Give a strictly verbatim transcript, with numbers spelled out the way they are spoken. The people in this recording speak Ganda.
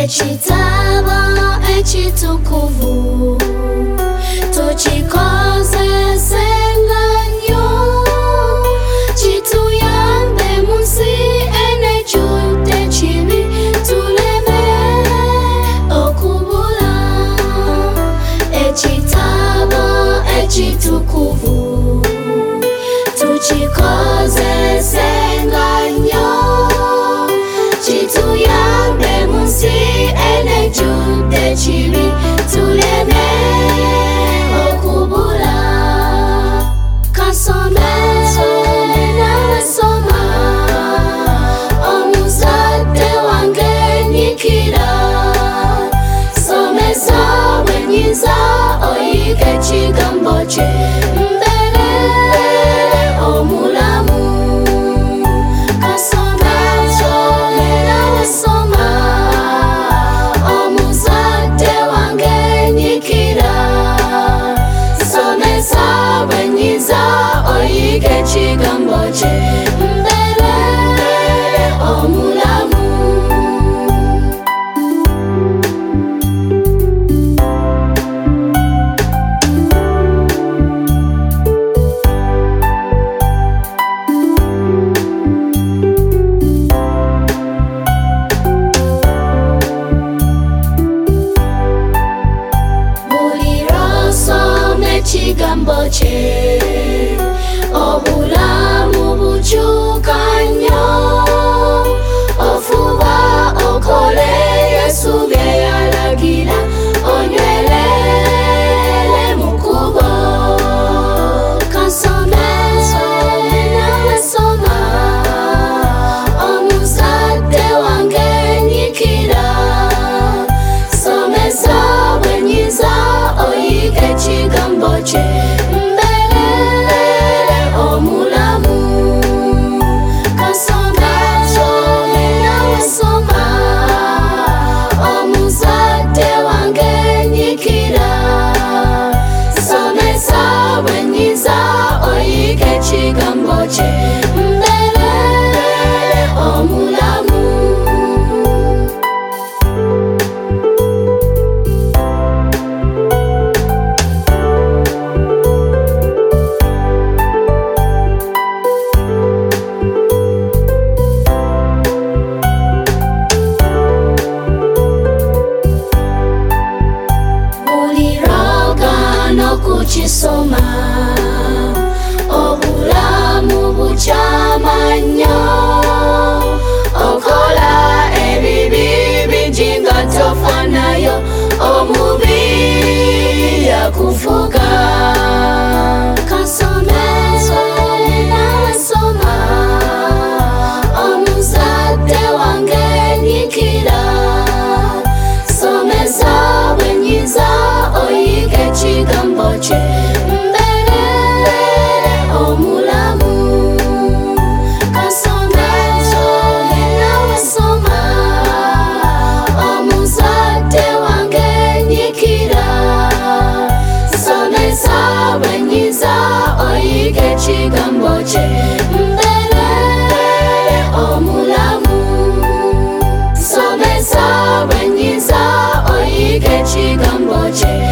Echitabo, echitukuvu, tuchikoze senganyo, chituyambe munsi ene jute chibi, tuleme okubula. Echitabo, echitukuvu, tuchikoze senganyo, chituyambe munsi ene jute chibi, tuleme okubula. Kansome nawe soma, omuzadde wange nyikira, somesa bwenyiza oyige ekigambo kye, mbere omulamu. Kansome nawe soma, omuzadde wange nyikira, somesa bwenyiza oyige ekigambo kye, mbere omulamu. Ekigambo kye, obulamu bukyuka nnyo, ofuba okole Yesu bye yalagira, onywerere mu kkubo. Kansome nawe soma, omuzadde wange nyikira, somesa bwenyiza oyige ekigambo kye, mbere omulamu. Kansome nawe soma, omuzadde wange nyikira, somesa bwenyiza oyige ekigambo kye, mbere omulamu. Okukisoma, obulamu bukyama nnyo, okola ebibi bingi nga tofanayo, omubi yakufuga. Kansome nawe soma, omuzadde wange nyikira, somesa bwenyiza oyige ekigambo kye, mbere omulamu. Kansome nawe soma, omuzadde wange nyikira, somesa bwenyiza oyige ekigambo kye, mbere omulamu. Somesa bwenyiza oyige ekigambo kye,